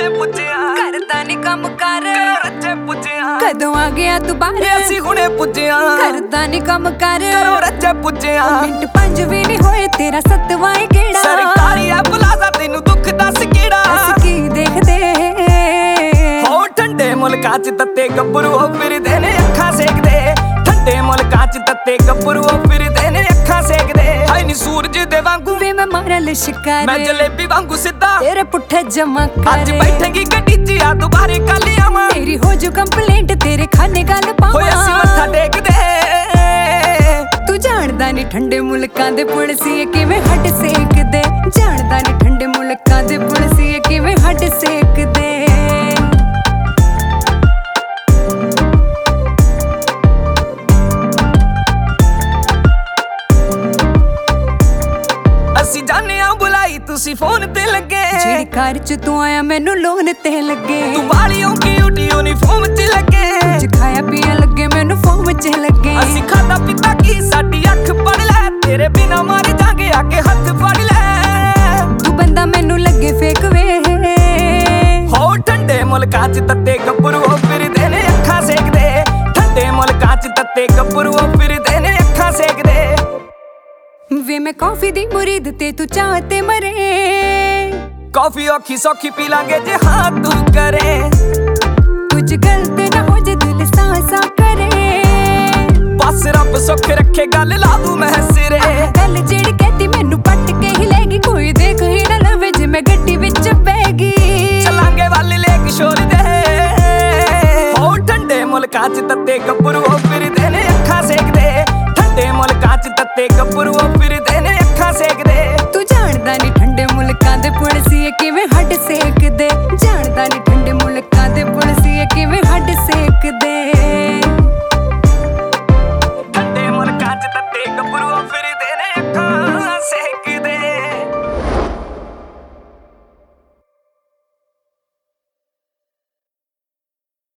ਹੁਣੇ ਪੁੱਜਿਆ ਕਰਦਾ ਨੀ ਕੰਮ ਕਰ ਰੱਜੇ ਪੁੱਜਿਆ ਕਦੋਂ ਆ ਗਿਆ ਤੂੰ ਬਾਹਰ ਅਸੀਂ ਹੁਣੇ ਪੁੱਜਿਆ ਕਰਦਾ ਨੀ ਕੰਮ ਕਰ ਰੱਜੇ ਪੁੱਜਿਆ ਮਿੰਟ ਪੰਜ ਵੀ ਨੀ ਹੋਏ ਤੇਰਾ ਸੱਤਵਾਂ ਏ ਕਿਹੜਾ ਸਰਕਾਰੀ ਐ ਪਲਾਜ਼ਾ ਤੈਨੂੰ ਦੁੱਖ ਦੱਸ ਕਿਹੜਾ ਅਸੀਂ ਕੀ ਦੇਖਦੇ ਹੋ ਠੰਡੇ ਮੁਲਕਾਂ ਚ ਤੱਤੇ ਗੱਭਰੂ ਫਿਰਦੇ ਨੇ ਅੱਖਾਂ ਸੇਕਦੇ ਠੰਡੇ ਮੁਲਕਾਂ ਚ ਤੱਤੇ ਗੱਭਰੂ ਫਿਰਦੇ ਨੇ ਅੱਖਾਂ ਸੇਕਦੇ ਹਾਏ ਨੀ ਸੂਰਜ ਦੇ ਵਾਂਗੂ ਵੇ ਮੈਂ ਮਾਰਨ ਸ਼ਿਕਾਰ ਮੈਂ ਜਲੇਬੀ ਵਾਂਗੂ ਸਿੱਧਾ ਤੇਰੇ ਪੁੱਠੇ ਜਮਾ ਕਰ ਅੱਜ ਬੈਠੇਂਗੀ ਗੱਡੀ 'ਚ ਆ ਦੁਬਾਰੇ ਕੱਲ ਆਵਾਂ ਮੇਰੀ ਹੋ ਜੋ ਕੰਪਲੇਂਟ ਤੇਰੇ ਖਾਨੇ ਗੱਲ ਹੋਏ ਅਸੀਂ ਮੱਥਾ ਪਾਵਾਂ ਟੇਕਦੇ ਤੂੰ ਜਾਣਦਾ ਨੀ ਠੰਡੇ ਮੁਲਕਾਂ ਦੇ ਪੁਲਸੀਏ ਕਿਵੇਂ ਹੱਡ ਸੇਕਦੇ ਜਾਣਦਾ ਨੀ ਠੰਡੇ ਮੁਲਕਾਂ ਦੇ ਪੁਲਸੀਏ ਕਿਵੇਂ ਹੱਡ ਸੇਕਦੇ ਅਸੀਂ ਜਾਣੇ ਆ ਬੁਲਾਈ ਤੁਸੀਂ ਫੋਨ ਤੇ ਲੱਗੇ ਜਿਹੜੀ ਕਾਰ ਚ ਤੂੰ ਆਇਆ ਮੈਨੂੰ ਲੋਨ ਤੇ ਲੱਗੇ ਤੂੰ ਵਾਲੀਓ ਕਿਊਟੀ ਯੂਨੀਫਾਰਮ 'ਚ ਲੱਗੇ ਕੁਝ ਖਾਇਆ ਪੀਆ ਲੱਗੇ ਮੈਨੂੰ ਫੋਮ ਚ ਲੱਗੇ ਅਸੀਂ ਖਾਦਾ ਪੀਤਾ ਕੀ ਸਾਡੀ ਅੱਖ ਪੜ ਲੈ ਤੇਰੇ ਬਿਨਾ ਮਰ ਜਾਗੇ ਆ ਕੇ ਹੱਥ ਫੜ ਲੈ ਤੂੰ ਬੰਦਾ ਮੈਨੂੰ ਲੱਗੇ ਫੇਕ ਵੇ ਹੋ ਠੰਡੇ ਮੁਲਕਾਂ 'ਚ ਤੱਤੇ ਗੱਭਰੂ ਫਿਰਦੇ ਨੇ ਅੱਖਾਂ ਸੇਕਦੇ ਠੰਡੇ ਮੁਲਕਾਂ 'ਚ ਤੱਤੇ ਗੱਭਰੂ ਫਿਰਦੇ ਨੇ ਅੱਖਾਂ ਸੇਕਦੇ ਵੇ ਮੈਂ ਕਾਫੀ ਦੀ ਮੁਰੀਦ ਤੇ ਤੂੰ ਚਾਹ ਤੇ ਮਰੇ ਕਾਫੀ ਔਖੀ ਸੌਖੀ ਪੀ ਲਾਂਗੇ ਜੇ ਹਾਂ ਤੂੰ ਕਰੇ ਕੁਝ ਗਲਤ ਨਾ ਹੋ ਜੇ ਦਿਲ ਸਾਸਾ ਕਰੇ ਬਸ ਰੱਬ ਸੁੱਖ ਰੱਖੇ ਗੱਲ ਲਾ ਦੂੰ ਮੈਂ ਸਿਰੇ ਗੱਲ ਜਿਹੜੀ ਕਹਤੀ ਮੈਨੂੰ ਪੱਟ ਕੇ ਹੀ ਲੈ ਗਈ ਕੋਈ ਦੇਖ ਹੀ ਨਾ ਲਵੇ ਜੇ ਮੈਂ ਗੱਡੀ ਵਿੱਚ ਬਹਿ ਗਈ ਚਲਾਂਗੇ ਵੱਲ ਲੈ ਕਿਸ਼ੋਰ ਦੇ ਹੋ ਠੰਡੇ ਮੁਲਕਾਂ 'ਚ ਤੱਤੇ ਗੱਭਰੂ ਫਿਰਦੇ ਨੇ ਅੱਖਾਂ ਸੇਕਦੇ ਠੰਡੇ ਮੁਲਕਾਂ 'ਚ ਤੱਤੇ ਗੱਭਰੂ ਫਿਰਦੇ ਨੇ